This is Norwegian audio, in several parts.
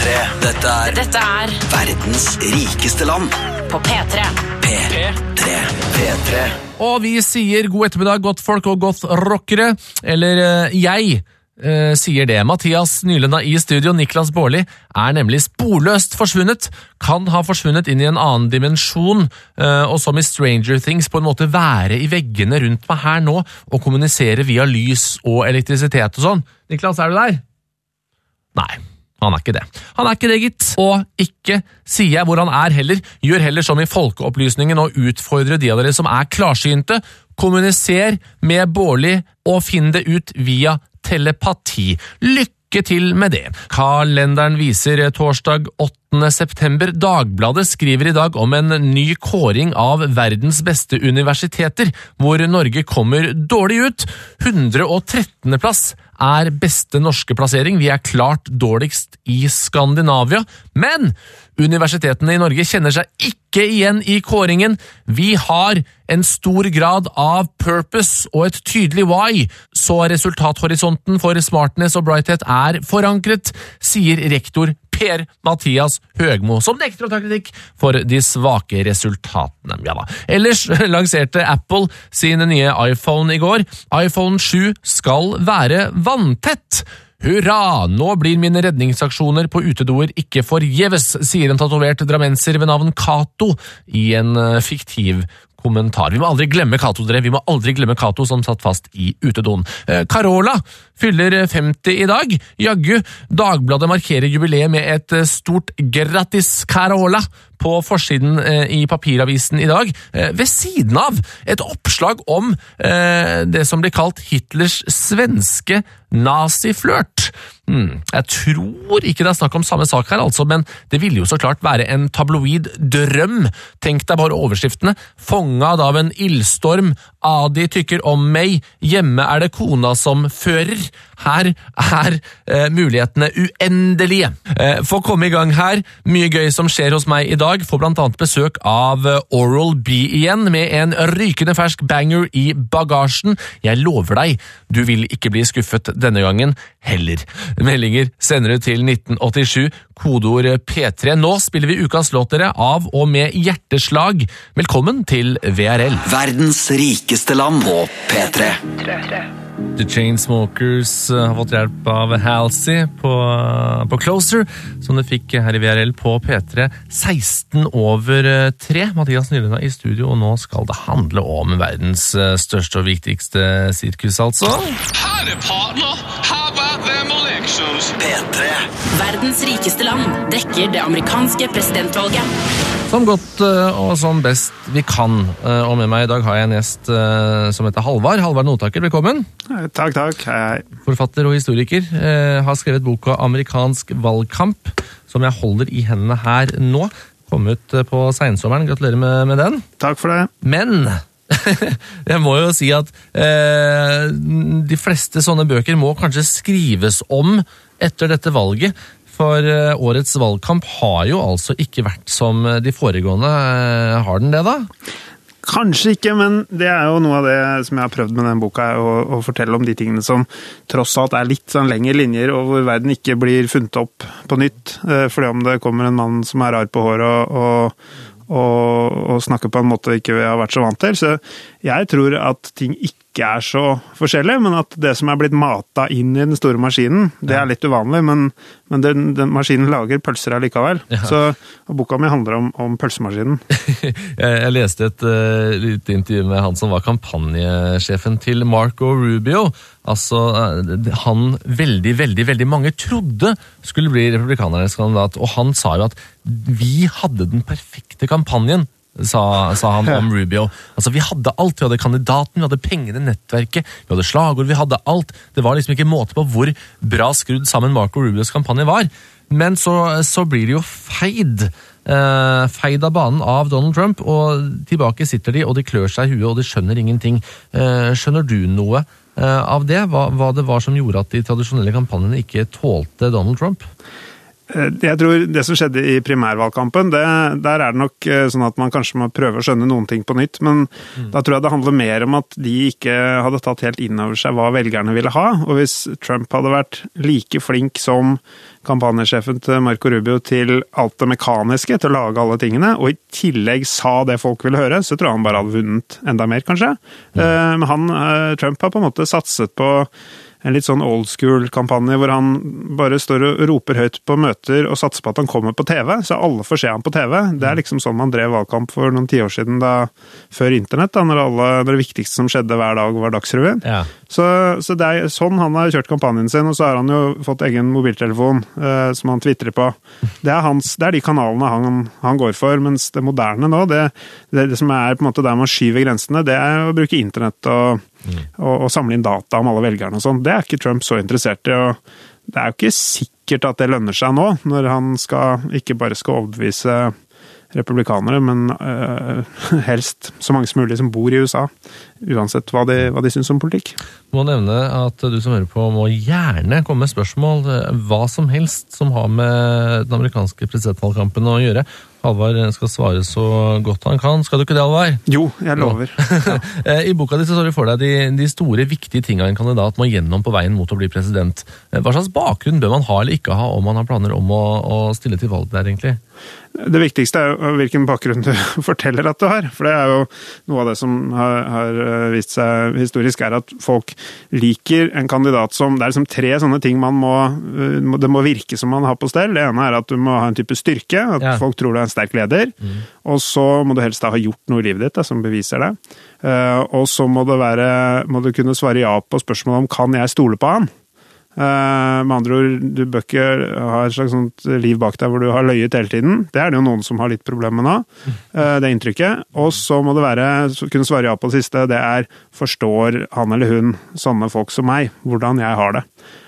P3. Dette er verdens rikeste land. På P3. P3. Og vi sier god ettermiddag, godt folk og godt rockere. Eller jeg sier det. Mathias Nylenda i studio, Niklas Baarli, er nemlig sporløst forsvunnet. Kan ha forsvunnet inn i en annen dimensjon, og som i Stranger Things på en måte være i veggene rundt meg her nå, og kommunisere via lys og elektrisitet og sånn. Niklas, er du der? Nei. Han er ikke det. Han er ikke det, gitt. Og ikke sier jeg hvor han er heller. Gjør heller som i folkeopplysningen og utfordre de av dere som er klarsynte. Kommuniser med Baarli og finn det ut via telepati. Lykke til med det. Kalenderen viser torsdag 8. september. Dagbladet skriver i dag om en ny kåring av verdens beste universiteter, hvor Norge kommer dårlig ut. 113. plass er beste norske plassering. Vi er klart dårligst i Skandinavia, men universitetene i Norge kjenner seg ikke igjen i kåringen. Vi har en stor grad av purpose og et tydelig why, så resultathorisonten for smartness og brighthet er forankret, sier rektor Per-Mathias Høgmo, som nekter å ta kritikk for de svake resultatene. Ja da. Ellers lanserte Apple sin nye iPhone i går. iPhone 7 skal være vanntett. Hurra! Nå blir mine redningsaksjoner på utedoer ikke forgjeves, sier en tatovert drammenser ved navn Kato i en fiktiv kommentar. Vi må aldri glemme Kato, dere. Vi må aldri glemme Kato som satt fast i utedoen. Carola fyller 50 i dag. Jaggu, Dagbladet markerer jubileet med et stort grattis Carola på forsiden i papiravisen i dag, ved siden av et oppslag om det som blir kalt Hitlers svenske naziflørt. Jeg tror ikke det er snakk om samme sak her, altså, men det ville jo så klart være en tabloid drøm. Tenk deg bare overskriftene. Fångad av en ildstorm, Adi tykker om meg, hjemme er det kona som fører. Her er mulighetene uendelige. For å komme i gang her, mye gøy som skjer hos meg i dag, får blant annet besøk av Oral-B igjen, med en rykende fersk banger i bagasjen. Jeg lover deg, du vil ikke bli skuffet denne gangen heller. Meldinger sender du til 1987, kodeord P3. Nå spiller vi ukas låtere av og med hjerteslag. Velkommen til VRL. Verdens rikeste land på P3. The Chainsmokers har fått hjelp av Halsey på Closer, som det fikk her i VRL på P3. 16:03. Mathias Nylenda i studio, og nå skal det handle om verdens største og viktigste sirkus, altså. Howdy, partner. How about them elections? P3. Verdens rikeste land dekker det amerikanske presidentvalget. Som godt og som best vi kan. Og med meg i dag har jeg en gjest som heter Halvard. Halvard Notaker, velkommen. Takk. Hei. Forfatter og historiker. Har skrevet boka Amerikansk valgkamp, som jeg holder i hendene her nå. Kom ut på sensommeren. Gratulerer med den. Takk for det. Men jeg må jo si at de fleste sånne bøker må kanskje skrives om etter dette valget. For årets valgkamp har jo altså ikke vært som de foregående. Har den det, da? Kanskje ikke, men det er jo noe av det som jeg har prøvd med den boka, å fortelle om de tingene som tross alt er litt sånn lengre linjer, og hvor verden ikke blir funnet opp på nytt. Fordi om det kommer en mann som er rar på håret og snakker på en måte vi ikke har vært så vant til. Så jeg tror at ting ikke er så forskjellige, men at det som er blitt matet inn i den store maskinen, det er litt uvanlig, men den maskinen lager pølser allikevel. Ja. Så boka mi handler om pølsemaskinen. Jeg leste et lite intervju med han som var kampanjesjefen til Marco Rubio. Altså, han veldig mange trodde skulle bli republikanernes kandidat, og han sa jo at vi hadde den perfekte kampanjen, sa han om Rubio. Altså, vi hadde alt. Vi hadde kandidaten, vi hadde pengene, nettverket, vi hadde slagord, vi hadde alt. Det var liksom ikke måte på hvor bra skrudd sammen Marco Rubios kampanje var. Men så blir det jo feid av banen av Donald Trump, og tilbake sitter de, og de klør seg i huet, og de skjønner ingenting. Skjønner du noe av det? Hva det var som gjorde at de tradisjonelle kampanjene ikke tålte Donald Trump? Jeg tror det som skjedde i primærvalgkampen, der det nok sånn at man kanskje må prøve å skjønne noen ting på nytt, men da tror jeg det handler mer om at de ikke hadde tatt helt inn over seg hva velgerne ville ha, og hvis Trump hadde vært like flink som kampanjesjefen til Marco Rubio til alt det mekaniske, til å lage alle tingene, og i tillegg sa det folk ville høre, så tror jeg han bare hadde vunnet enda mer, kanskje. Men Trump har på en måte satset på en litt sånn old school-kampanje hvor han bare står og roper høyt på møter og satser på at han kommer på TV, så alle får se han på TV. Det liksom sånn man drev valgkamp for noen 10 år siden, før internett, når det viktigste som skjedde hver dag var Dagsrevyen. Ja. Så det sånn han har kjørt kampanjen sin, og så har han jo fått egen mobiltelefon som han twitterer på. Det de kanalene han går for, mens det moderne nå, det som på en måte der man skyver grensene, det å bruke internett og samle inn data om alle velgerne og sånn. Det ikke Trump så interessert i, og det jo ikke sikkert at det lønner seg nå, når han ikke bare skal overbevise republikanere, men helst så mange som mulig som bor i USA, uansett hva de synes om politikk. Må nevne at du som hører på må gjerne komme med spørsmål, hva som helst som har med den amerikanske presidentvalgkampen å gjøre. Halvard skal svare så godt han kan. Skal du ikke det, Halvard? Jo, jeg lover. Ja. I boka di så står det for deg de store, viktige tingene en kandidat må gjennom på veien mot å bli president. Hva slags bakgrunn bør man ha eller ikke ha om man har planer om å stille til valg der, egentlig? Det viktigste jo hvilken bakgrunn du forteller at du har, for det jo noe av det som har vist seg historisk, at folk liker en kandidat som, det liksom 3 sånne ting det må virke som man har på stell. Det ene at du må ha en type styrke, at folk tror du en sterk leder, og så må du helst ha gjort noe i livet ditt som beviser det. Og så må du kunne svare ja på spørsmålet om kan jeg stole på han? Med andre ord, du bør ikke ha et slags sånt liv bak deg hvor du har løyet hele tiden. Det det jo noen som har litt problemer med nå, det inntrykket. Og så må det kunne svare ja på det siste, det forstår han eller hun sånne folk som meg, hvordan jeg har det.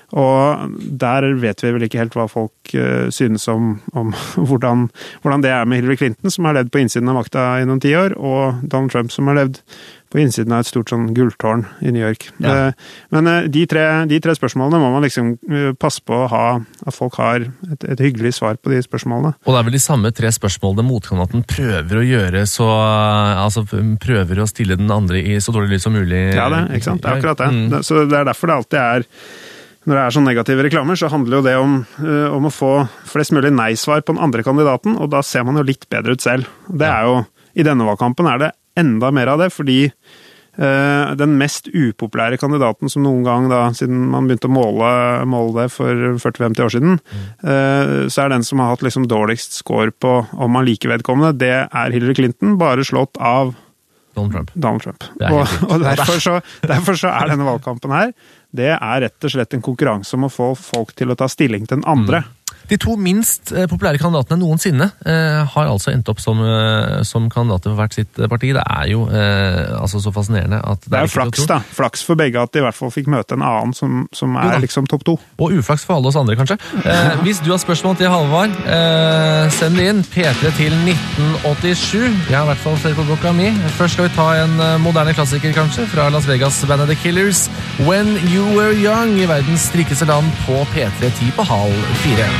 Og der vet vi vel ikke helt hva folk synes om hvordan det med Hillary Clinton, som har levd på innsiden av makta i noen 10 år, og Donald Trump, som har levd på innsiden av et stort sånn gulltårn i New York. Ja. Men de tre spørsmålene må man liksom passe på å ha, at folk har et hyggelig svar på de spørsmålene. Og det vel de samme 3 spørsmålene motkandidaten prøver å gjøre, prøver å stille den andre i så dårlig lys som mulig. Ja, ikke sant? Det akkurat det. Så det derfor det alltid når det sånn negative reklamer, så handler jo det om å få flest mulig nei-svar på den andre kandidaten, og da ser man jo litt bedre ut selv. Det jo, i denne valgkampen det enda mer av det, fordi den mest upopulære kandidaten som noen gang, siden man begynte å måle det for 40-50 år siden, så den som har hatt liksom dårligst score på om man liker vedkommende, det Hillary Clinton, bare slått av Donald Trump. Og derfor så denne valgkampen her, det rett og slett en konkurranse om å få folk til å ta stilling til den andre. De 2 minst populære kandidatene noensinne har altså endt opp som kandidater for hvert sitt parti. Det jo altså så fascinerende at det jo flaks, da. Flaks for begge at de i hvert fall fikk møte en annen som liksom topp 2. Og uflaks for alle oss andre, kanskje. Hvis du har spørsmål til Halvard, send det inn. P3 til 1987. Jeg har i hvert fall sett på boka mi. Først skal vi ta en moderne klassiker, kanskje, fra Las Vegas-bandet The Killers. When You Were Young, i verdens rikeste land, på P3 10 på 3:30.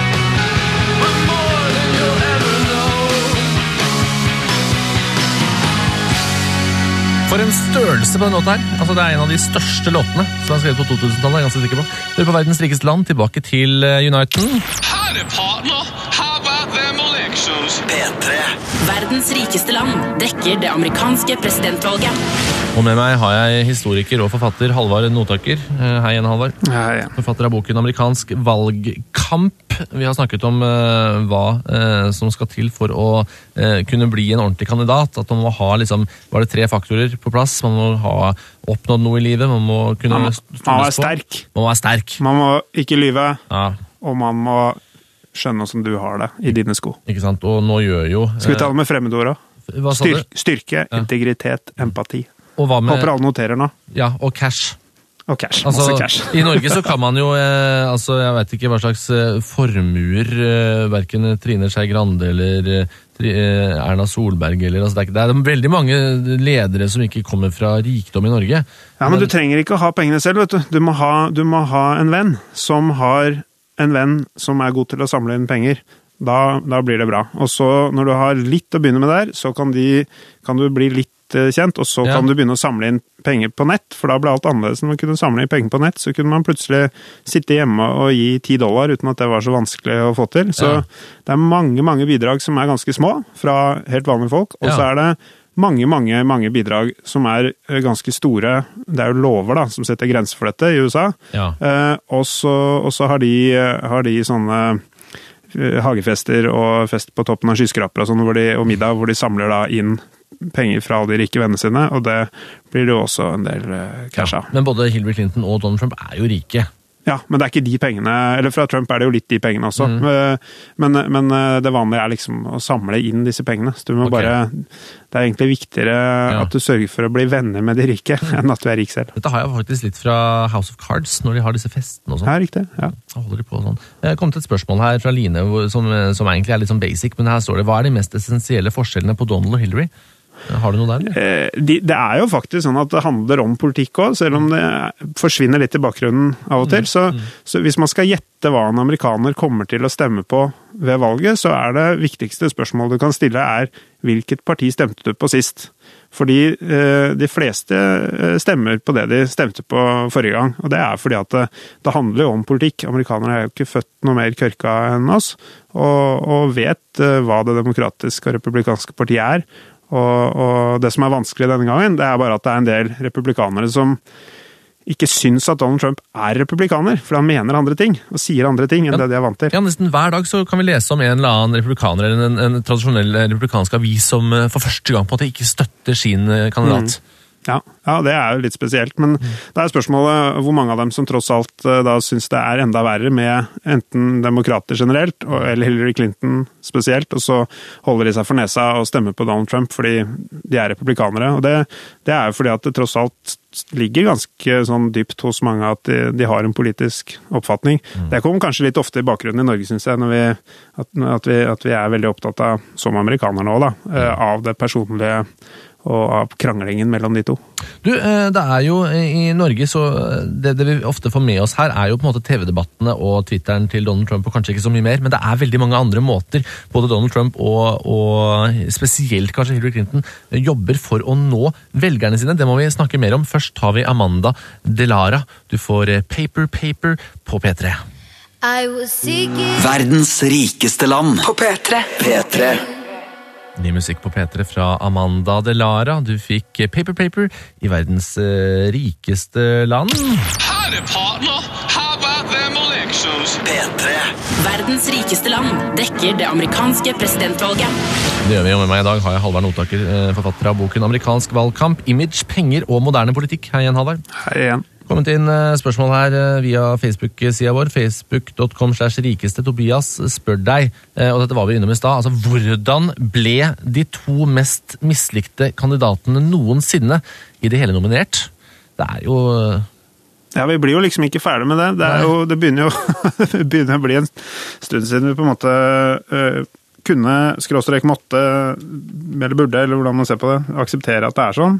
For en størrelse på den låten her. Altså, det en av de største låtene som skrevet på 2000-tallet, jeg ganske sikker på. Det på verdens rikeste land, tilbake til Uniten. Her partner, her them elections. P3. Verdens rikeste land dekker det amerikanske presidentvalget. Og med meg har jeg historiker og forfatter Halvard Notaker. Hei igjen, Halvard. Hei. Forfatter av boken Amerikansk valgkamp. Vi har snakket om hva som skal til for å kunne bli en ordentlig kandidat. At man må ha var det 3 faktorer på plass. Man må ha oppnådd noe i livet. Man må kunne man være sterk. Man må være sterk. Man må ikke lyve. Ja. Og man må skjønne hvordan du har det i dine sko. Ikke sant? Og nå gjør jo... Skal vi ta det med fremmedord også? Styrke, integritet, empati. Håper alle noterer nå. Ja, og cash. Og cash, masse cash. I Norge så kan man jo, jeg vet ikke hva slags formuer, hverken Trine Skei Grande eller Erna Solberg, eller, det veldig mange ledere som ikke kommer fra rikdom i Norge. Ja, men du trenger ikke å ha pengene selv, vet du. Du må ha en venn som har en venn som god til å samle inn penger, da blir det bra. Og så når du har litt å begynne med der, så kan du bli litt kjent, og så kan du begynne å samle inn penger på nett, for da ble alt annerledes. Når man kunne samle inn penger på nett, så kunne man plutselig sitte hjemme og gi $10 uten at det var så vanskelig å få til. Så det mange, mange bidrag som ganske små fra helt vanlige folk, og så det mange, mange, mange bidrag som ganske store. Det jo lover da, som setter grenser for dette i USA. Og så har de sånne hagefester og fest på toppen av skyskraper og sånn, og middag hvor de samler da inn penger fra de rike vennene sine, og det blir det jo også en del cash av. Men både Hillary Clinton og Donald Trump jo rike. Ja, men det ikke de pengene, eller fra Trump det jo litt de pengene også, men det vanlige liksom å samle inn disse pengene, så du må det egentlig viktigere at du sørger for å bli venner med de rike, enn at du rik selv. Dette har jeg faktisk litt fra House of Cards, når de har disse festene og sånn. Ja, riktig, ja. Så holder de på sånn. Jeg kom til et spørsmål her fra Line, som egentlig litt sånn basic, men her står det, hva de mest essensielle forskjellene på Donald og Hillary? Har du noe der? Det jo faktisk sånn at det handler om politikk også, selv om det forsvinner litt i bakgrunnen av og til. Så hvis man skal gjette hva en amerikaner kommer til å stemme på ved valget, så det viktigste spørsmålet du kan stille hvilket parti stemte du på sist? Fordi de fleste stemmer på det de stemte på forrige gang, og det fordi at det handler jo om politikk. Amerikanere jo ikke født noe mer kørka enn oss, og vet hva det demokratiske og republikanske partiet og det som vanskelig denne gangen, det bare at det en del republikanere som ikke syns at Donald Trump republikaner, for han mener andre ting, og sier andre ting enn det de vant til. Ja, nesten hver dag så kan vi lese om en eller annen republikaner, eller en tradisjonell republikansk avis som for første gang på en måte ikke støtter sin kandidat. Ja, det jo litt spesielt, men det spørsmålet hvor mange av dem som tross alt da synes det enda verre med enten demokrater generelt, eller Hillary Clinton spesielt, og så holder de seg for nesa og stemmer på Donald Trump fordi de republikanere, og det jo fordi at det tross alt ligger ganske sånn dypt hos mange at de har en politisk oppfatning. Det kommer kanskje litt ofte i bakgrunnen i Norge, synes jeg, når vi veldig opptatt av, som amerikanere nå, av det personlige og av kranglingen mellom de to. Du, det jo i Norge, så det vi ofte får med oss her jo på en måte TV-debattene og Twitteren til Donald Trump, og kanskje ikke så mye mer, men det veldig mange andre måter, både Donald Trump og spesielt kanskje Hillary Clinton, jobber for å nå velgerne sine. Det må vi snakke mer om. Først har vi Amanda Delara. Du får Paper Paper på P3. Verdens rikeste land på P3. P3. Ny musikk på P3 fra Amanda Delara. Du fikk Paper Paper i verdens rikeste land. Her partner, her them elections. P3. Verdens rikeste land dekker det amerikanske presidentvalget. Det gjør vi, og med meg i dag har jeg Halvard Notaker, forfatter av boken Amerikansk valgkamp, image, penger og moderne politikk. Hei igjen, Halvard. Hei igjen. Kommet inn spørsmål her via Facebook-siden vår, facebook.com/rikeste. Tobias spør deg, og dette var vi innom i stad, altså hvordan ble de to mest mislikte kandidatene noensinne i det hele nominert? Det jo... Ja, vi blir jo liksom ikke ferdig med det. Det begynner jo å bli en stund siden vi på en måte kunne, skråstrek måtte, eller burde, eller hvordan man ser på det, akseptere at det sånn.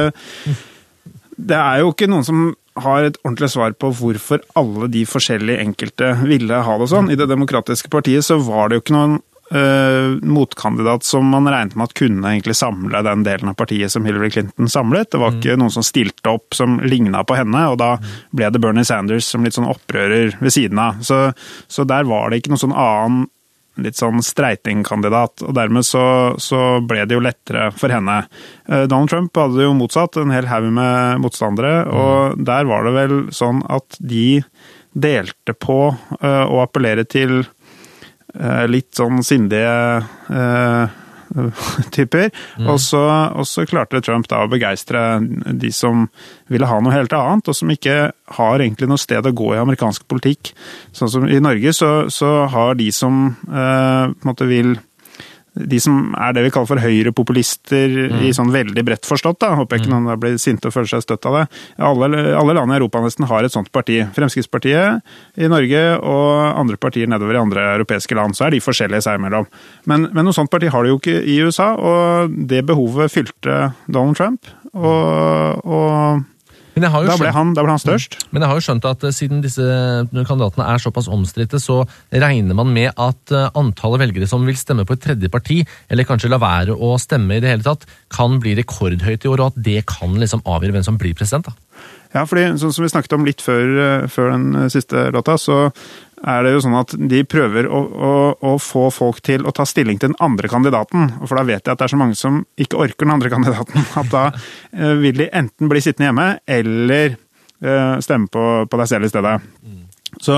Det jo ikke noen som har et ordentlig svar på hvorfor alle de forskjellige enkelte ville ha det sånn. I det demokratiske partiet så var det jo ikke noen motkandidat som man regnet med at kunne egentlig samle den delen av partiet som Hillary Clinton samlet. Det var ikke noen som stilte opp som lignet på henne, og da ble det Bernie Sanders som litt sånn opprører ved siden av. Så der var det ikke noen sånn annen litt sånn streitingkandidat, og dermed så ble det jo lettere for henne. Donald Trump hadde jo motsatt en hel haug med motstandere, og der var det vel sånn at de delte på å appellere til litt sånn sindige typer, og så klarte Trump da å begeistre de som ville ha noe helt annet, og som ikke har egentlig noe sted å gå i amerikansk politikk. Sånn som i Norge så har de som på en måte vil de som det vi kaller for høyrepopulister i sånn veldig bredt forstått, da. Håper jeg ikke noen blir sinte og føler seg støtt av det. Alle land i Europa nesten har et sånt parti. Fremskrittspartiet i Norge og andre partier nedover i andre europeiske land, så de forskjellige seg imellom. Men noe sånt parti har de jo ikke i USA, og det behovet fylte Donald Trump, og Men jeg har jo Da ble han størst. Men jeg har jo skjønt at siden disse kandidatene er såpass omstridte, så regner man med at antallet velgere som vil stemme på et tredje parti, eller kanskje la være å stemme i det hele tatt, kan bli rekordhøyt i år, og at det kan liksom avgjøre hvem som blir president da. Ja, fordi sånn som vi snakket om litt før den siste låta, så er det jo sånn at de prøver å få folk til å ta stilling til den andre kandidaten. For da vet jeg at det er så mange som ikke orker den andre kandidaten, at da vil de enten bli sittende hjemme, eller stemme på deg selv i stedet. Så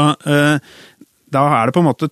da er det på en måte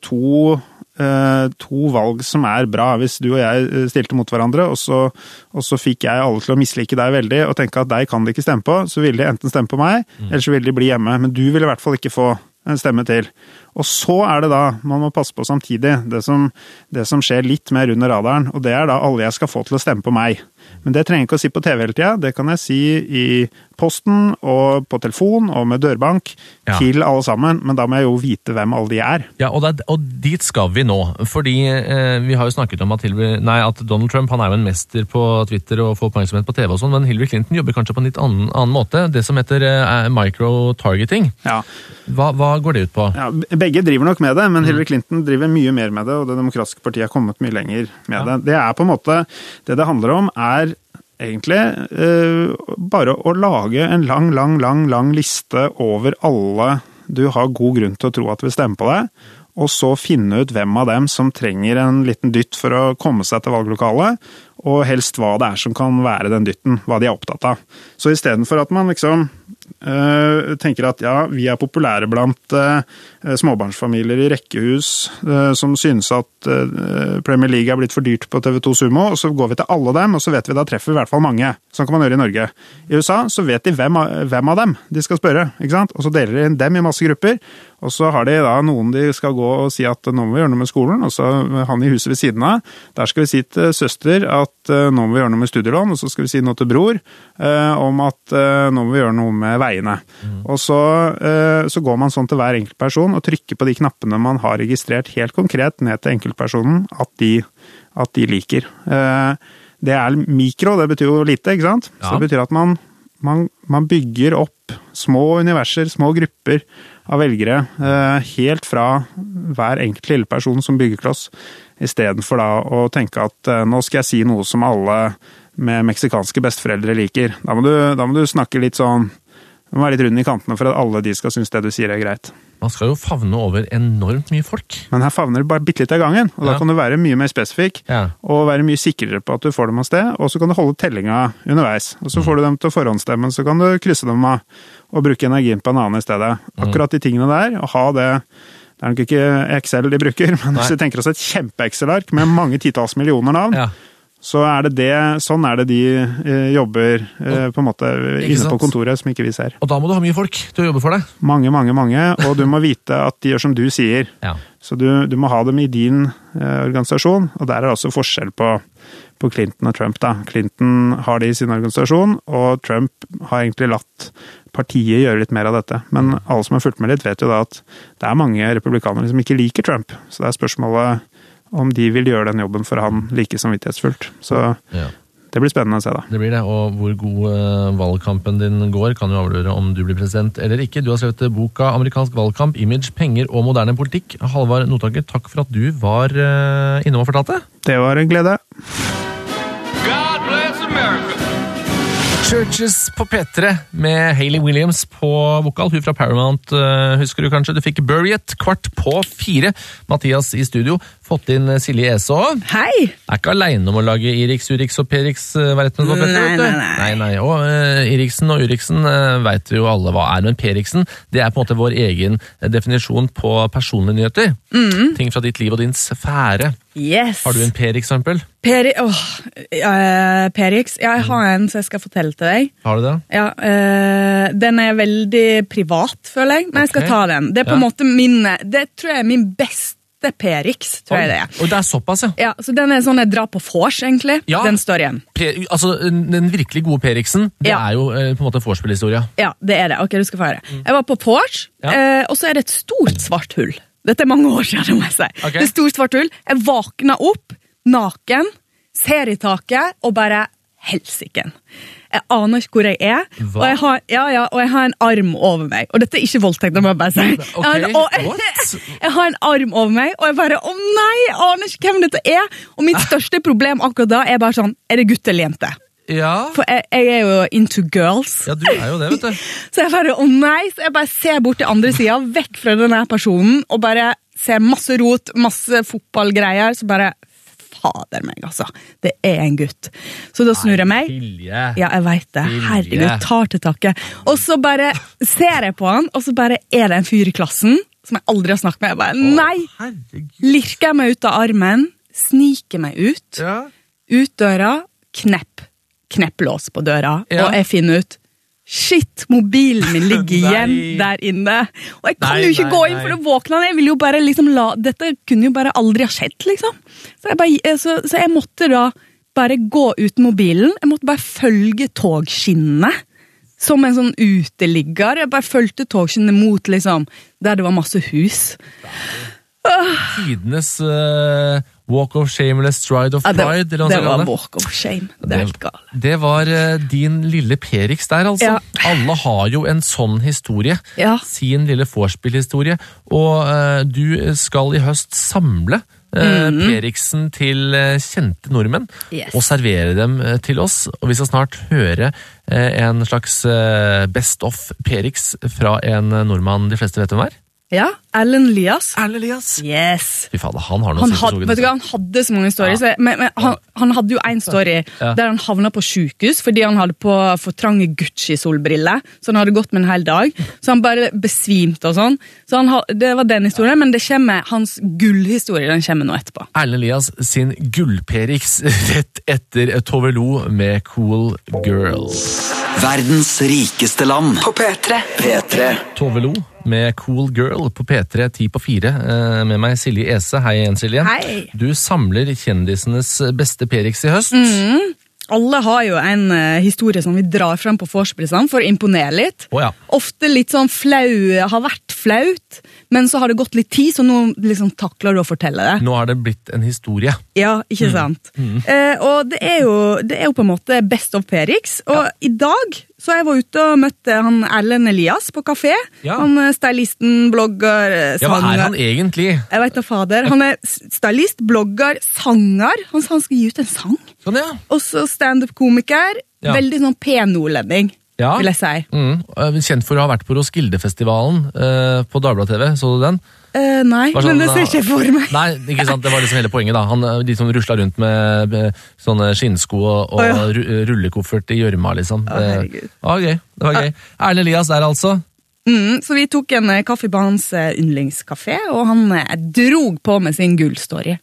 to valg som er bra. Hvis du og jeg stilte mot hverandre, og så fikk jeg alle til å mislike deg veldig, og tenke at deg kan de ikke stemme på, så ville de enten stemme på meg, eller så ville de bli hjemme. Men du ville i hvert fall ikke få en stemme til. Og så er det da, man må passe på samtidig, det som skjer litt mer under radaren, og det er da alle jeg skal få til å stemme på meg. Men det trenger jeg ikke å si på TV hele tiden, det kan jeg si i posten og på telefon og med dørbank til alle sammen, men da må jeg jo vite hvem alle de er. Ja, og dit skal vi nå, fordi vi har jo snakket om at Donald Trump, han er jo en mester på Twitter og får oppmerksomhet på TV og sånn, men Hillary Clinton jobber kanskje på en litt annen måte, det som heter micro-targeting. Ja. Hva går det ut på? Ja, begge driver nok med det, men Hillary Clinton driver mye mer med det, og det demokratiske partiet har kommet mye lenger med det. Det er på en måte, det handler om er egentlig bare å lage en lang liste over alle du har god grunn til å tro at vil stemme på deg, og så finne ut hvem av dem som trenger en liten dytt for å komme seg til valglokalet, og helst hva det er som kan være den dytten, hva de er opptatt av. Så i stedet for at man liksom tenker at ja, vi er populære blant småbarnsfamilier i rekkehus som synes at Premier League er blitt for dyrt på TV2 Sumo, og så går vi til alle dem, og så vet vi da treffer vi i hvert fall mange. Sånn kan man gjøre i Norge. I USA så vet de hvem av dem de skal spørre, ikke sant? Og så deler de inn dem i masse grupper, og så har de da noen de skal gå og si at nå må vi gjøre noe med skolen, og så han i huset ved siden av, der skal vi si til søster at nå må vi gjøre noe med studielån, og så skal vi si noe til bror om at nå må vi gjøre noe med veiene. Og så går man sånn til hver enkelt person og trykker på de knappene man har registrert helt konkret ned til enkeltpersonen at de liker. Det er mikro, det betyr jo lite, ikke sant? Ja. Så det betyr at man bygger opp små universer, små grupper av velgere, helt fra hver enkelt lille person som byggerkloss, i stedet for da å tenke at nå skal jeg si noe som alle med meksikanske besteforeldre liker. Da må du snakke litt sånn, du må være litt rund i kantene for at alle de skal synes det du sier er greit. Man skal jo favne over enormt mye folk. Men her favner du bare bitte litt av gangen, og da kan du være mye mer spesifikk, og være mye sikrere på at du får dem av sted, og så kan du holde tellinga underveis. Og så får du dem til forhåndsstemme, så kan du krysse dem av og bruke energien på en annen i stedet. Akkurat de tingene der, og ha det. Det er nok ikke Excel de bruker, men hvis vi tenker oss et kjempe-Excel-ark med mange titalls millioner navn, så er det sånn er det de jobber på en måte inne på kontoret som ikke vi ser. Og da må du ha mye folk til å jobbe for deg. Mange, og du må vite at de gjør som du sier. Ja. Så du må ha dem i din organisasjon, og der er også forskjell på Clinton og Trump da. Clinton har det i sin organisasjon, og Trump har egentlig latt partiet gjøre litt mer av dette. Men alle som har fulgt med litt vet jo da at det er mange republikanere som ikke liker Trump. Så det er spørsmålet om de vil gjøre den jobben for han like samvittighetsfullt. Så det blir spennende å se da. Det blir det, og hvor god valgkampen din går kan jo avgjøre om du blir president eller ikke. Du har skrevet boka Amerikansk valgkamp, image, penger og moderne politikk. Halvard Nordtaker, takk for at du var innom og fortalte. Det var en glede. God bless America. Churches på P3 med Hayley Williams på vokal. Hun fra Paramount, husker du kanskje? Du fikk Bury It 3:15. Mathias i studio. Fått inn Silje Eså. Hei! Er ikke alene om å lage Irix, Urix og Perix verden på P3, Nei. Og Iriksen og Uriksen vet jo alle hva er, men Periksen, det er på en måte vår egen definisjon på personlige nyheter. Ting fra ditt liv og din sfære. Yes. Har du en Per-eksempel? Perix? Jeg har en som jeg skal fortelle til deg. Har du det? Ja, den er veldig privat, føler jeg, men jeg skal ta den. Det er på en måte det tror jeg er min beste Perix, tror jeg det er. Og det er såpass, ja. Så den er sånn jeg drar på vors, egentlig. Ja. Den står igjen. Altså, den virkelig gode Perixen, det er jo på en måte vorspiel-historia. Ja, det er det. Ok, du skal få høre. Jeg var på vors, og så er det et stort svart hull. Dette er mange år siden, må jeg si. Okay. Det er et stort svart hull. Jeg vakna opp, naken, ser i taket, og bare helsiken. Jeg aner ikke hvor jeg er. Og jeg har, og jeg har en arm over meg. Og dette er ikke voldtekt, det må jeg bare si. Jeg har en arm over meg, og jeg bare, nei, jeg aner ikke hvem dette er. Og mitt største problem akkurat da er bare sånn, er det gutt eller jente? Ja. For jeg er jo into girls. Ja, du er jo det, vet du. Så jeg bare, nei, så jeg bare ser bort til andre siden, vekk fra denne personen, og bare ser masse rot, masse fotballgreier, så bare, fader meg, altså. Det er en gutt. Så da snurrer jeg meg. Silje. Ja, jeg vet det. Herregud, tar til takke. Og så bare ser jeg på han, og så bare er det en fyr i klassen, som jeg aldri har snakket med. Jeg bare, nei! Lirker jeg meg ut av armen, sniker meg ut, ut døra, knepplås på døra, og jeg finner ut, shit, mobilen min ligger igjen der inne. Og jeg kan jo ikke gå inn, for det våkner han. Jeg vil jo bare liksom dette kunne jo bare aldri ha skjedd, liksom. Så jeg måtte da bare gå uten mobilen. Jeg måtte bare følge togskinnene. Som en sånn uteligger. Jeg bare følte togskinnene mot, liksom, der det var masse hus. Tidenes walk of shame eller stride of pride. Det var walk of shame. Det er helt galt. Det var din lille Perix der, altså. Ja. Alle har jo en sånn historie. Ja. Sin lille vorspiel-historie. Og du skal i høst samle Perixen til kjente nordmenn og servere dem til oss. Og vi skal snart høre en slags best of Perix fra en nordmann de fleste vet hvem er. Ja, Erlend Elias. Erlend Elias? Yes. Fy faen, han har noen vet du hva, han hadde så mange stories, men han hadde jo en story der han havna på sykehus, fordi han hadde på for trange Gucci-solbriller, så han hadde gått med en hel dag, så han bare besvimte og sånn. Så det var den historien, men det kommer, hans gullhistorie, den kommer nå etterpå. Erlend Elias sin gullperix rett etter Tove Lo med Cool Girls. Verdens rikeste land på P3. Tove Lo med Cool Girl på P3 10:04 med meg Silje Ese. Hei igjen, Silje. Hei. Du samler kjendisenes beste Perix i høst. Alle har jo en historie som vi drar frem på vorspiel for å imponere litt. Ofte litt sånn har vært flaut, men så har det gått litt tid, så nå liksom takler du å fortelle det. Nå har det blitt en historie. Ja, ikke sant? Og det er jo på en måte best of Perix, og i dag så jeg var ute og møtte han Erlend Elias på kafé. Han er stylisten, blogger, sanger. Ja, hva er han egentlig? Jeg vet da fader. Han er stylist, blogger, sanger. Han sa han skal gi ut en sang. Sånn, ja. Og så stand-up-komiker. Veldig sånn pen nordlending, vil jeg si. Kjent for å ha vært på Roskilde-festivalen på Dagbladet TV. Så du den? Nei, sånn, men det ser ikke for meg. Nei, ikke sant, det var liksom hele poenget da. Han liksom ruslet rundt med sånne skinnsko og rullekoffert i gjørma, liksom. Herregud. Det var gøy. Erlend Elias der, altså. Så vi tok en kaffe på hans yndlingskafé, og han drog på med sin gullstory.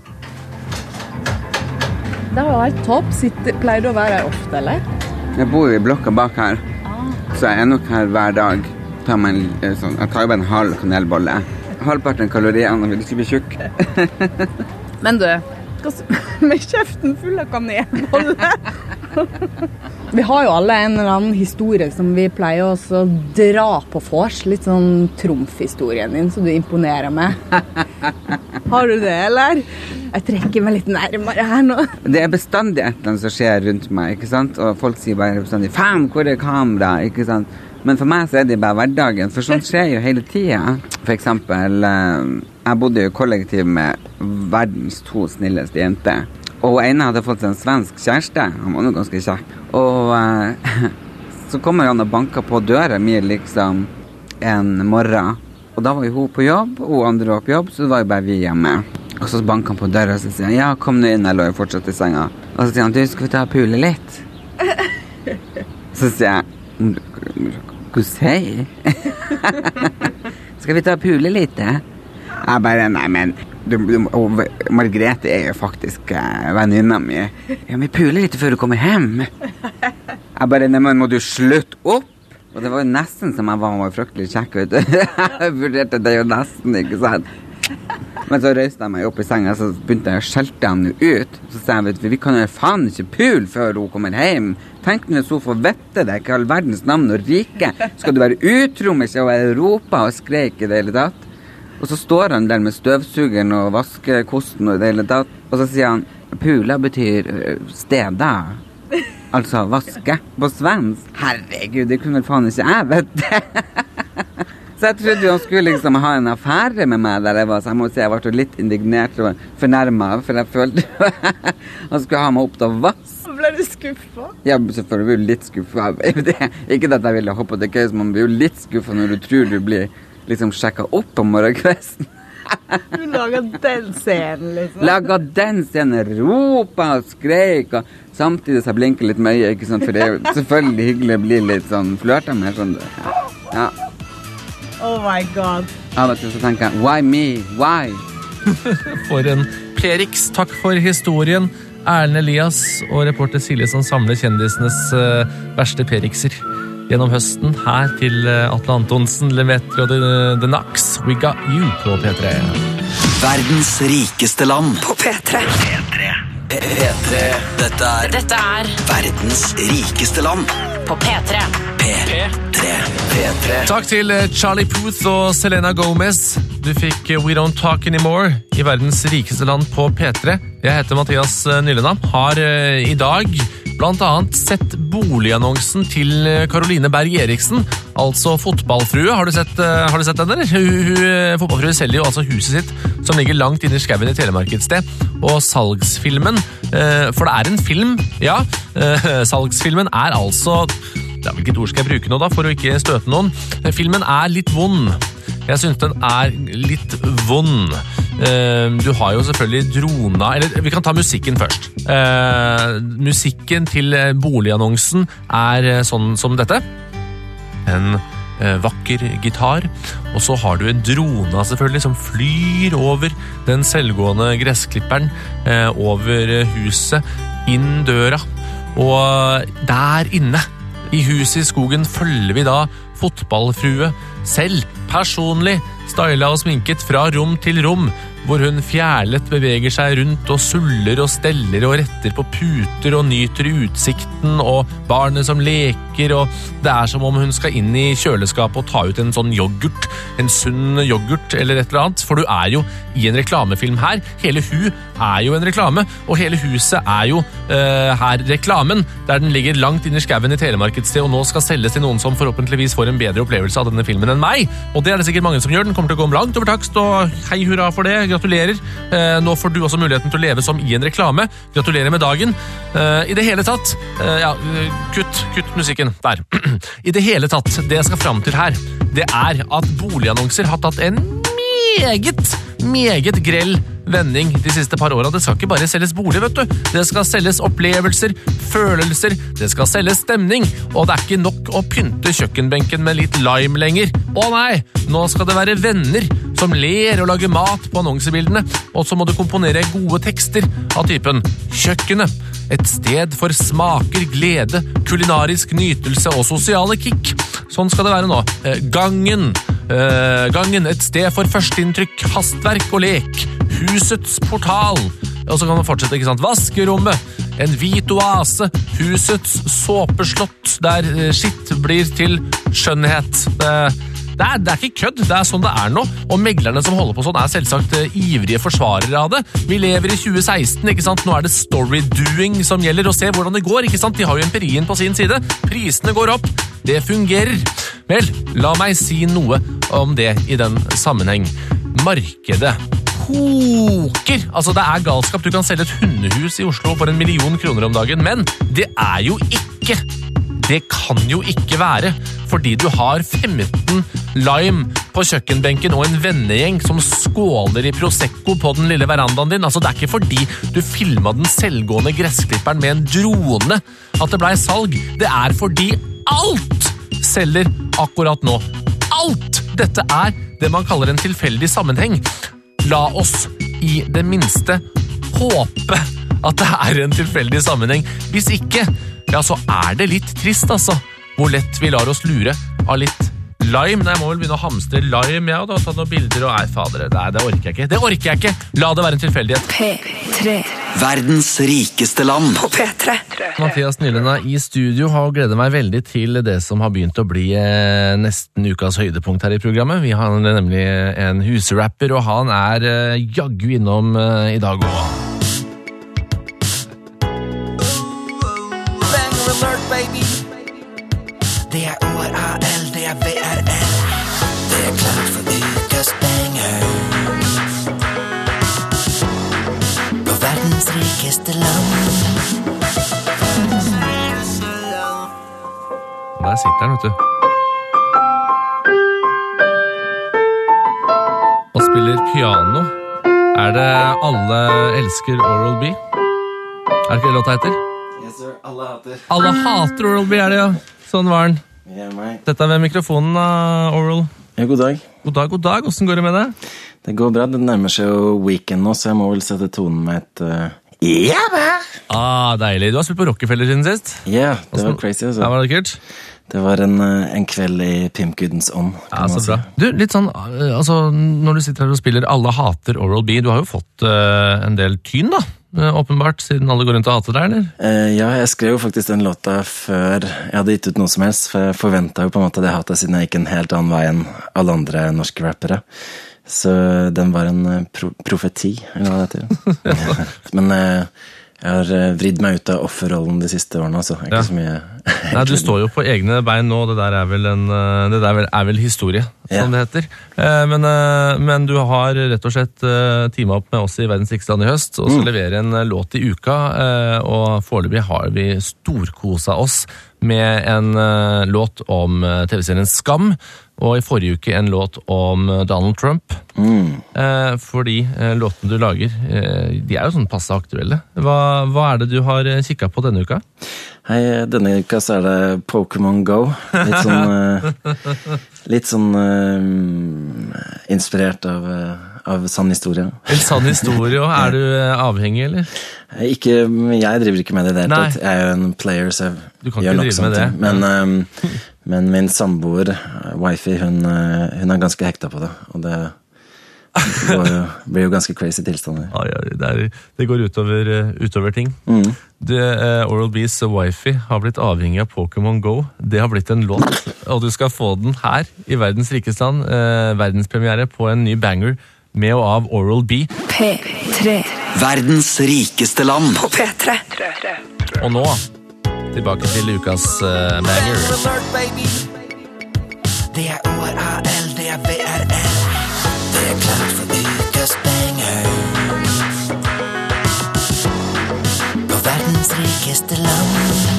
Det var helt topp. Pleier du å være her ofte, eller? Jeg bor i blokka bak her, så jeg er nok her hver dag. Jeg tar jo bare en halv kanelbolle. Halvparten kalorier, og vil ikke bli tjukk. Men du, med kjeften full av kanelbolle. Vi har jo alle en eller annen historie som vi pleier også å dra på vors. Litt sånn trumfhistorien din, så du imponerer med. Har du det, eller? Jeg trekker meg litt nærmere her nå. Det er bestandig et eller annet som skjer rundt meg, ikke sant? Og folk sier bare bestandig, faen, hvor er kamera, ikke sant? Men for meg så er det bare hverdagen, for sånt skjer jo hele tiden. For eksempel, jeg bodde jo i kollektiv med verdens 2 snilleste jenter. Og ene hadde fått en svensk kjæreste, han var jo ganske kjekk. Og så kommer han og banker på døra mi liksom en morgen. Og da var jo hun på jobb, og andre var på jobb, så det var jo bare vi hjemme. Og så banker han på døra og så sier han, ja, kom nå inn, jeg lå jo fortsatt i senga. Og så sier han, du, skal vi ta og pule litt? Så sier jeg, hva sier? Skal vi ta og pule litt? Jeg bare, nei, men Margrethe er jo faktisk venninna mi. Ja, men pule litt før du kommer hjem. Jeg bare, nei, men må du slutte opp? Og det var jo nesten som jeg var fryktelig kjekk, vet du. Jeg vurderte det jo nesten, ikke sant? Men så røyste jeg meg opp i senga, så begynte jeg å skjelte han ut. Så sa jeg, vet du, vi kan jo faen ikke pule før hun kommer hjem. Tenk når hun får vette deg, ikke all verdens navn og rike. Skal du være utro med ikke å rope og skrek i det hele tatt? Og så står han der med støvsugeren og vaskekosten og i det hele tatt. Og så sier han, pula betyr steder. Altså vaske på svensk. Herregud, det kunne vel faen ikke jeg, vet du. Så jeg trodde jo han skulle liksom ha en affære med meg der jeg var, så jeg må si jeg ble litt indignert og fornærmet, for jeg følte han skulle ha meg opp til å vaske. Ble du skuffet? Ja, selvfølgelig ble jeg litt skuffet. Ikke at jeg ville hoppe til køys, men blir jo litt skuffet når du tror du blir liksom sjekket opp på morgenkvesten. Du laget den scenen, liksom. Laget den scenen, ropet og skrek, og samtidig så jeg blinker litt med øyet, ikke sant, for det er jo selvfølgelig hyggelig å bli litt sånn flørtet med, sånn. Ja. Oh my god. Av og til så tenker jeg, why me? Why? For en Perix, takk for historien. Erlend Elias og reporter Silje som samler kjendisenes verste Perixer. Gjennom høsten her til Atle Antonsen, Lemaitre og The Knocks. We got you på P3. Verdens rikeste land På P3. P3. Dette er verdens rikeste land På P3. P3. Takk til Charlie Puth og Selena Gomez. Du fikk We Don't Talk Anymore i verdens rikeste land på P3. Jeg heter Mathias Nyllenam. Har i dag blant annet sett boligannonsen til Caroline Berg Eriksen, altså fotballfrue. Har du sett den, eller? Fotballfrue selger jo altså huset sitt, som ligger langt inne i skauen i Telemark et sted. Og salgsfilmen, for det er en film, ja, salgsfilmen er altså, ja, hvilket ord skal jeg bruke nå da, for å ikke støte noen? Filmen er litt vond. Jeg synes den er litt vond. Du har jo selvfølgelig drona, eller vi kan ta musikken først. Musikken til boligannonsen er sånn som dette. En vakker gitar, og så har du en drona selvfølgelig som flyr over den selvgående gressklipperen, over huset, inn døra. Og der inne, i huset i skogen, følger vi da fotballfrue selv, personlig, stylet og sminket fra rom til rom, hvor hun fjærlet beveger seg rundt og suller og steller og retter på puter og nyter utsikten og barnet som leker, og det er som om hun skal inn i kjøleskapet og ta ut en sånn yoghurt, en sunn yoghurt eller et eller annet, for du er jo i en reklamefilm her. Hele hun er jo en reklame, og hele huset er jo her reklamen, der den ligger langt inn i skauen i Telemark et sted, og nå skal selges til noen som forhåpentligvis får en bedre opplevelse av denne filmen enn meg, og det er det sikkert mange som gjør. Den kommer til å gå om langt over takst, og hei hurra for det. Gratulerer. Nå får du også muligheten til å leve som i en reklame. Gratulerer med dagen. I det hele tatt, ja, kutt musikken der. I det hele tatt, det jeg skal frem til her, det er at boligannonser har tatt en meget grell vending de siste par årene. Det skal ikke bare selges bolig, vet du. Det skal selges opplevelser, følelser, det skal selges stemning, og det er ikke nok å pynte kjøkkenbenken med litt lime lenger. Å nei, nå skal det være venner som ler og lager mat på annonsebildene, og så må du komponere gode tekster av typen kjøkkenet, et sted for smaker, glede, kulinarisk nytelse og sosiale kick. Sånn skal det være nå. Gangen, et sted for førsteinntrykk, hastverk og lek. Husets portal. Og så kan man fortsette, ikke sant? Vaskerommet, en hvit oase, husets såpeslott, der skitt blir til skjønnhet. Det er ikke kødd, det er sånn det er nå, og meglerne som holder på sånn er selvsagt ivrige forsvarere av det. Vi lever i 2016, ikke sant? Nå er det storydoing som gjelder, og se hvordan det går, ikke sant? De har jo empirien på sin side, prisene går opp, det fungerer. Vel, la meg si noe om det i den sammenheng. Markedet koker. Altså, det er galskap. Du kan selge et hundehus i Oslo for 1 million kroner om dagen, men det er jo ikke. Det kan jo ikke være, fordi du har 15 lime på kjøkkenbenken og en vennegjeng som skåler i Prosecco på den lille verandaen din. Altså, det er ikke fordi du filmet den selvgående gressklipperen med en drone at det ble salg. Det er fordi alt selger akkurat nå. Alt! Dette er det man kaller en tilfeldig sammenheng. La oss i det minste håpe at det er en tilfeldig sammenheng. Hvis ikke, ja, så er det litt trist, altså. Hvor lett vi lar oss lure av litt lime. Nei, jeg må vel begynne å hamstre lime, ja, og da har tatt noen bilder, og fader, nei, det orker jeg ikke. Det orker jeg ikke. La det være en tilfeldighet. P3. Verdens rikeste land På P3. Mathias Nyllenam i studio har gledet meg veldig til det som har begynt å bli nesten ukas høydepunkt her i programmet. Vi har nemlig en husrapper, og han er jaggu innom i dag også. alert, baby. Det ORAL, det VRL. Det klart for ukas banger. På verdens rikeste land. Der sitter han, vet du. Og spiller piano. Er det Alle elsker Oral-B? Er det ikke det låta heter? Yes, sir. Alle hater. Alle hater Oral-B, er det, ja. Sånn var den. Ja, meg. Dette er ved mikrofonen, Oral. Ja, god dag. God dag, god dag. Hvordan går det med deg? Det går bra. Det nærmer seg jo weekend nå, så jeg må vel sette tonen med et... Ja, deilig. Du har spilt på Rockefeller siden sist. Ja, det var crazy, altså. Ja, var det kult? Det var en kveld i Pimpgudens ånd. Ja, så bra. Du, litt sånn, altså, når du sitter her og spiller Alle hater Oral-B, du har jo fått en del tyn, da. Åpenbart, siden alle går rundt og hater deg, eller? Ja, jeg skrev jo faktisk den låta før jeg hadde gitt ut noe som helst, for jeg forventet jo på en måte det hatet, siden jeg gikk en helt annen vei enn alle andre norske rappere. Så den var en profeti, eller hva det heter. Men jeg har vridd meg ut av offerrollen de siste årene, altså. Ikke så mye. Nei, du står jo på egne bein nå, det der er vel historie, som det heter. Men du har rett og slett teamet opp med oss i Verdens rikeste land i høst, og så leverer en låt i uka, og foreløpig har vi storkosa oss med en låt om TV-serien Skam, og i forrige uke en låt om Donald Trump. Fordi låtene du lager, de er jo sånn passe aktuelle. Hva er det du har kikket på denne uka? Hei, denne uka så er det Pokémon Go. Litt sånn inspirert av sann historie. En sann historie, og er du avhengig, eller? Jeg driver ikke med det der. Jeg er jo en player, så jeg gjør nok sånt. Men min samboer, wifi, hun er ganske hekta på det, og det blir jo ganske crazy tilstander. Ja, det går utover ting. Oral-B's wifi har blitt avhengig av Pokémon Go. Det har blitt en låt, og du skal få den her i verdens rikeste land. Verdenspremiere på en ny banger med og av Oral-B. P3. Verdens rikeste land. På P3. Og nå, tilbake til ukas banger. Det ORAL, det VRL. Det klart for ukas banger. På verdens rikeste land.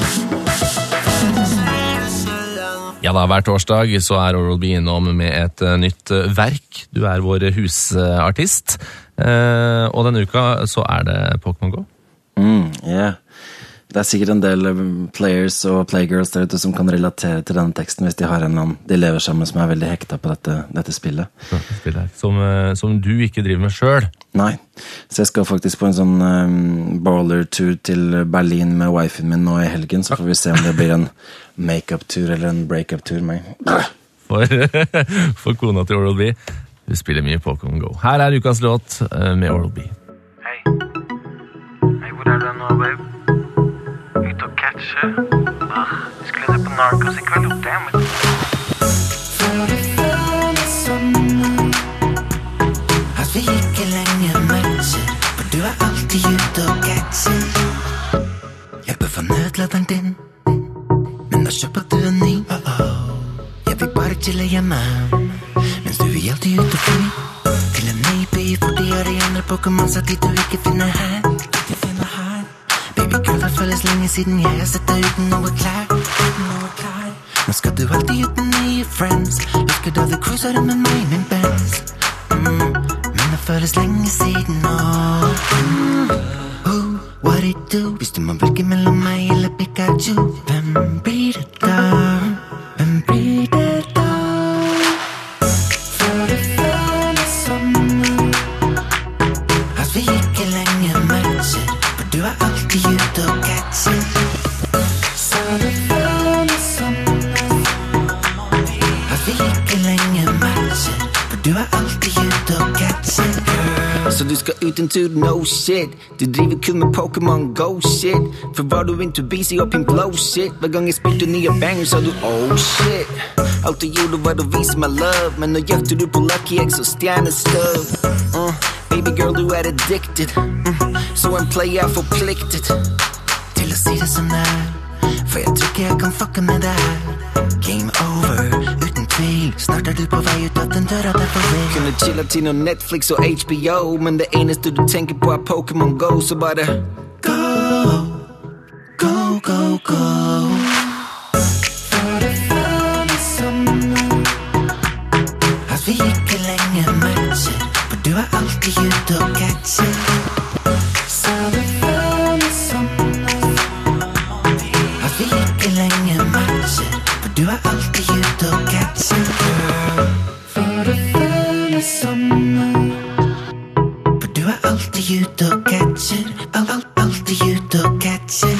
Ja da, hver torsdag så er Oral-B innom med et nytt verk. Du er vår husartist. Og denne uka så er det Pokémon Go. Ja. Det er sikkert en del players og playgirls der ute som kan relatere til denne teksten hvis de har en eller annen de lever sammen som er veldig hekta på dette spillet. Som du ikke driver med selv. Nei, så jeg skal faktisk på en sånn baller-tur til Berlin med wifien min nå i helgen, så får vi se om det blir en make-up-tur eller en break-up-tur med. For kona til Oral-B, du spiller mye Pokémon Go. Her er ukas låt med Oral-B. Hei, hvor er du nå, babe? Ut og catche. Vi skulle se på Narcos i kveld, dammit. For det føles som at vi ikke lenger matcher, for du er alltid ute og catcher. Jeg bør få nødladeren din, men da kjøper du en ny. Jeg vil bare chille hjemme, mens du er alltid ute og fly til en ny by, for de har de andre Pokémon så de du ikke finner her. Baby girl, det føles lenge siden jeg har sett deg uten noe klær. Nå skal du alltid uten nye friends. Husker da du cruiser med meg i min Benz. Men det føles lenge siden nå. What it do? Hvis du må velge mellom meg eller Pikachu, hvem blir det da? Hvem blir det da? For det føles som at vi ikke lenger matcher, for du er alltid ute og catcher. Så det føles som at vi ikke lenger matcher, for du er alltid ute og catcher. Så du skal ut en tur, no shit. Du driver kun med Pokémon Go shit. For var du into busy og pimp low shit. Hver gang jeg spilte nye bangers sa du oh shit. Alt du gjorde var å vise meg love, men nå jakter du på Lucky X og stjernestøv. Baby girl, du er addicted. Så en player forpliktet til å si det som det er. For jeg tror ikke jeg kan fucke med det her. Game over, uten tvil. Snart du på vei ut av den døra der for vil. Kunne chilla til noe Netflix og HBO, men det eneste du tenker på Pokémon Go, så bare go, go, go, go. For det føles som at vi ikke lenger matcher, for du alltid ute og catcher. Så det føles som at vi ikke lenger matcher, for du alltid ute og catcher. For det føles som for du alltid ute og catcher, alltid ute og catcher.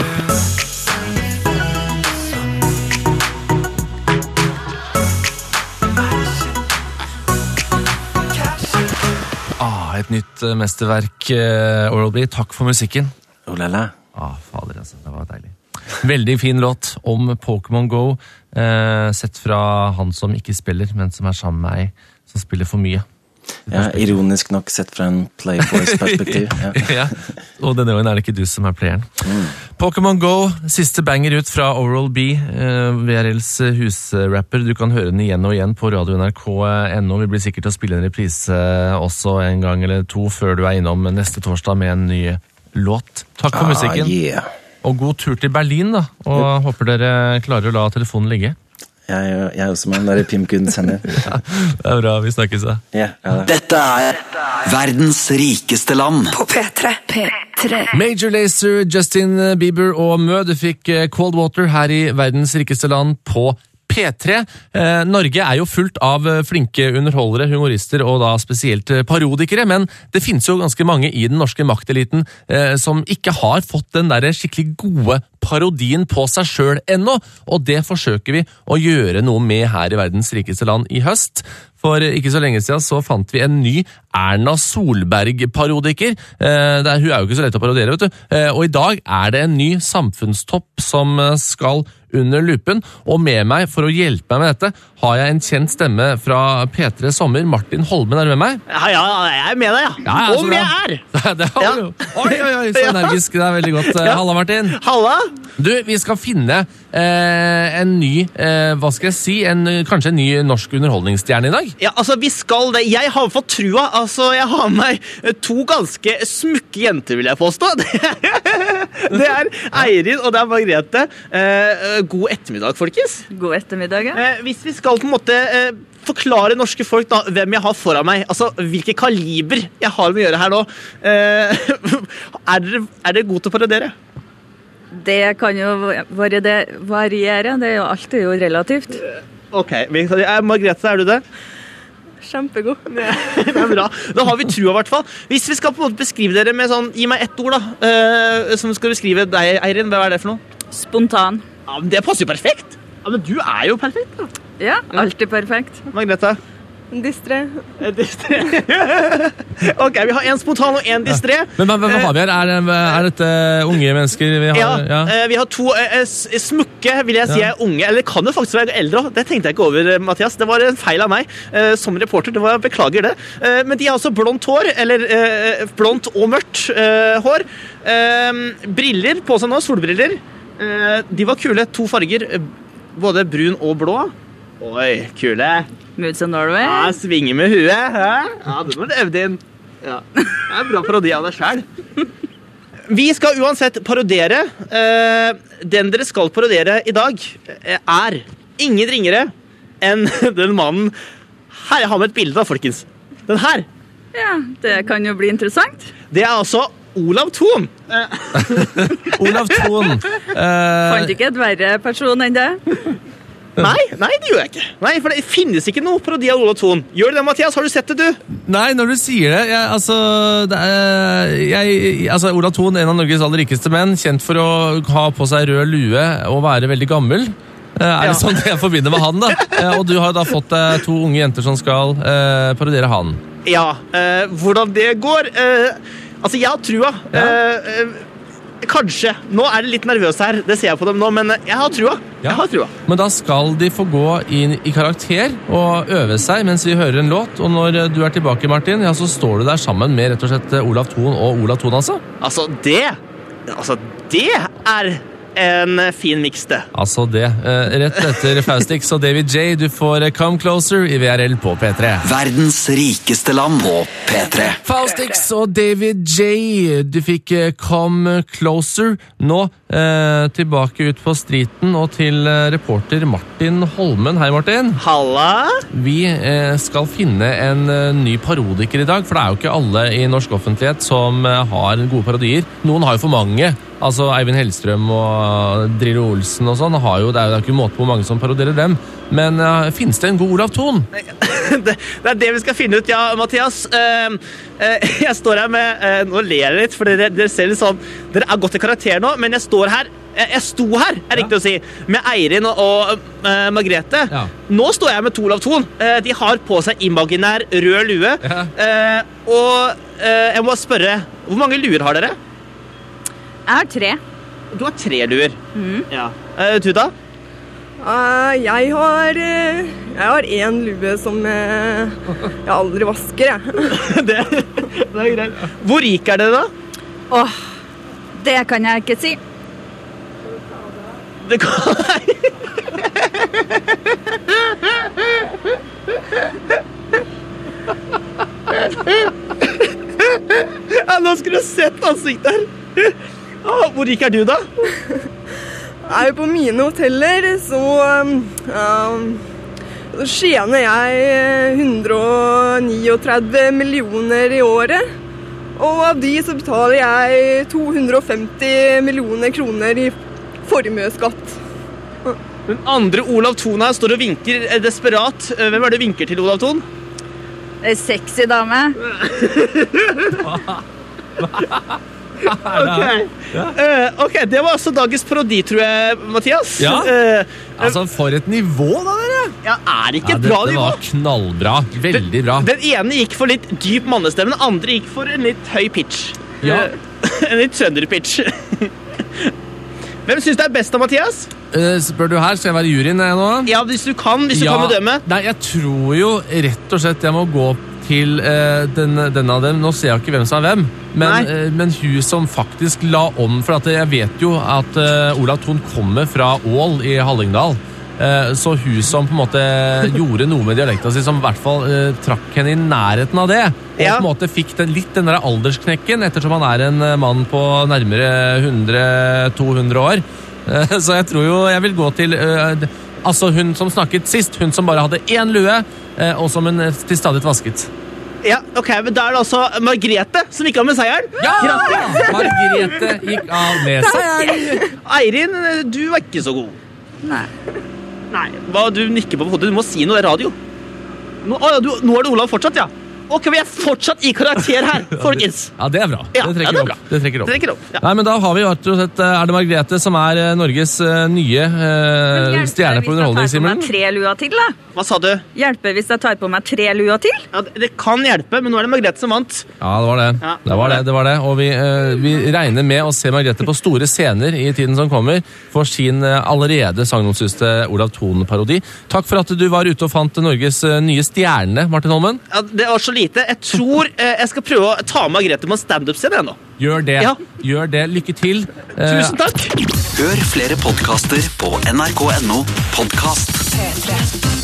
Et nytt mesterverk, Oral-B. Takk for musikken. Olala. Fader, altså. Det var deilig. Veldig fin låt om Pokémon Go, sett fra han som ikke spiller, men som sammen med meg, som spiller for mye. Ja, ironisk nok sett fra en Playboys perspektiv. Ja. Ja, og denne gangen det ikke du som playeren. Pokémon Go, siste banger ut fra Oral-B, VRLs husrapper. Du kan høre den igjen og igjen på Radio NRK.no. Vi blir sikkert å spille en reprise også en gang eller to før du innom neste torsdag med en ny låt. Takk for musikken. Yeah. Og god tur til Berlin da, og håper dere klarer å la telefonen ligge. Jeg også med den der Pimkuden sender. Ja, det bra, vi snakkes da. Yeah, Dette verdens rikeste land. På P3. Major Lazer, Justin Bieber og Mø, du fikk Cold Water her i verdens rikeste land på P3. Norge jo fullt av flinke underholdere, humorister og da spesielt parodikere, men det finnes jo ganske mange i den norske makteliten som ikke har fått den der skikkelig gode parodien på seg selv ennå, og det forsøker vi å gjøre noe med her i verdens rikeste land i høst. For ikke så lenge siden så fant vi en ny Erna Solberg-parodiker. Hun jo ikke så lett å parodiere, vet du. Og i dag det en ny samfunnstopp som skal under lupen. Og med meg, for å hjelpe meg med dette, har jeg en kjent stemme fra P3 Sommer. Martin Holmen du med meg? Ja, jeg med deg, ja. Om jeg Det har du. Oi, så energisk. Det veldig godt. Halla, Martin. Halla. Du, vi skal finne en ny, hva skal jeg si, kanskje en ny norsk underholdningsstjerne i dag? Ja, altså, vi skal det. Jeg har fått trua. Altså, jeg har med meg to ganske smukke jenter, vil jeg påstå. Det Eirin, og det Margrethe. God ettermiddag, folkens. God ettermiddag, ja. Hvis vi skal på en måte forklare norske folk da, hvem jeg har foran meg, altså hvilke kaliber jeg har med å gjøre her nå, dere gode til å parodiere? Det kan jo variere, det jo alltid jo relativt. Ok, Margrethe, du det? Kjempegod. Det bra. Da har vi trua i hvert fall. Hvis vi skal på en måte beskrive dere med sånn, gi meg ett ord da, som skal beskrive deg, Eirin, hva det for noe? Spontan. Ja, men det passer jo perfekt. Ja, men du jo perfekt da. Ja, alltid perfekt. Margrethe? Distré. Ok, vi har en spontan og en distré. Men hva har vi her? Dette unge mennesker vi har? Ja, vi har to smukke, vil jeg si, unge, eller kan jo faktisk være eldre. Det tenkte jeg ikke over, Mathias. Det var en feil av meg som reporter. Beklager det. Men de har altså blondt hår, eller blondt og mørkt hår. Briller på seg nå, solbriller. De var kule, to farger, både brun og blå. Oi, kule. Moods of Norway. Ja, svinger med huet. Ja, det må du øve inn. Ja, det bra parodi av deg selv. Vi skal uansett parodere. Den dere skal parodere i dag ingen ringere enn den mannen her. Jeg har med et bilde da, folkens. Den her. Ja, det kan jo bli interessant. Det altså Olav Thon. Olav Thon. Fant ikke et verre person enn det? Nei, det gjør jeg ikke. Nei, for det finnes ikke noe parodi av Olav Thon. Gjør det, Mathias? Har du sett det, du? Nei, når du sier det, Olav Thon, en av Norges aller rikeste menn, kjent for å ha på seg rød lue og være veldig gammel. Det sånn det jeg forbinder med han da? Og du har da fått to unge jenter som skal parodiere han. Ja, hvordan det går? Altså, jeg har trua. Kanskje. Nå det litt nervøs her, det ser jeg på dem nå, men jeg har trua. Men da skal de få gå inn i karakter og øve seg mens vi hører en låt, og når du tilbake, Martin, så står du der sammen med rett og slett Olav Thon og Olav Thon, altså? Altså, det en fin miks det. Altså det. Rett etter Faustix og David J, du får Come Closer i VRL på P3. Verdens rikeste land på P3. Faustix og David J, du fikk Come Closer. Nå tilbake ut på streeten og til reporter Martin Holmen. Hei Martin. Halla. Vi skal finne en ny parodiker i dag, for det er jo ikke alle i norsk offentlighet som har gode parodier. Noen har jo for mange. Altså Eivind Hellstrøm og Drillo Olsen og sånn, det er jo ikke måte på hvor mange som parodierer dem. Men finnes det en god Olav Thon? Det er det vi skal finne ut, ja, Mathias. Jeg står her med, nå ler jeg litt, for dere ser litt sånn, dere er gått i karakter nå, men jeg sto her, riktig å si, med Eirin og Margrethe. Ja. Nå står jeg med to Olav Thon. De har på seg imaginær rød lue. Ja. Og jeg må spørre, hvor mange luer har dere? Jeg har 3. Du har 3 luer? Ja. Du da? Jeg har 1 lue som jeg aldri vasker, jeg. Det er greit. Hvor rik er dere da? Det kan jeg ikke si. Det kan jeg. Ja, nå skulle du sett ansiktet her. Hvor rik er du da? På mine hoteller så tjener jeg 139 millioner i året. Og av de så betaler jeg 250 millioner kroner i formueskatt. Den andre Olav Thon her står og vinker desperat. Hvem er det du vinker til, Olav Thon? Det er sexy dame. Ok, det var altså dagens parodi, tror jeg, Mathias. Ja, altså for et nivå da, dere. Ja, ikke et bra nivå. Det var knallbra, veldig bra. Den ene gikk for litt dyp mannestemme, den andre gikk for en litt høy pitch. Ja. En litt trønderpitch. Hvem synes det er best da, Mathias? Spør du her, skal jeg være juryen nå? Ja, hvis du kan bedømme. Nei, jeg tror jo rett og slett jeg må gå til denne av dem. Nå ser jeg ikke hvem som er hvem, men hun som faktisk la om, for at jeg vet jo at Olav Thon kommer fra Ål i Hallingdal, så hun som på en måte gjorde noe med dialekten sin, som i hvert fall trakk henne i nærheten av det, og på en måte fikk litt den der aldersknekken, ettersom han er en mann på nærmere 100-200 år. Så jeg tror jo jeg vil gå til altså hun som snakket sist, hun som bare hadde 1 lue, og som hun til stadig vasket. Ja, ok, men da er det altså Margrethe som gikk av med seieren. Ja! Grattis! Margrethe gikk av med seieren. Eirin, du var ikke så god. Nei, hva du nikker på hodet? Du må si noe radio. Nå er det Olav fortsatt, ja. Ok, vi er fortsatt i karakter her, folkens. Ja, det er bra. Det trekker opp. Ja. Nei, men da har vi rett og slett, er det Margrethe som er Norges nye stjerne på underholdningshimmelen? Hjelper det hvis jeg tar på meg 3 lua til, da? Hva sa du? Hjelper hvis jeg tar på meg 3 lua til? Ja, det kan hjelpe, men nå er det Margrethe som vant. Ja, det var det. Ja, det var det. Og vi regner med å se Margrethe på store scener i tiden som kommer, for sin allerede sagnomsuste Olav Thon-parodi. Takk for at du var ute og fant Norges nye stjerne, Martin Holmen. Ja, det var så lite. Jeg tror jeg skal prøve å ta Margrethe på en stand-up-scene nå. Gjør det. Ja. Gjør det. Lykke til. Tusen takk. Hør flere podcaster på nrk.no podcast.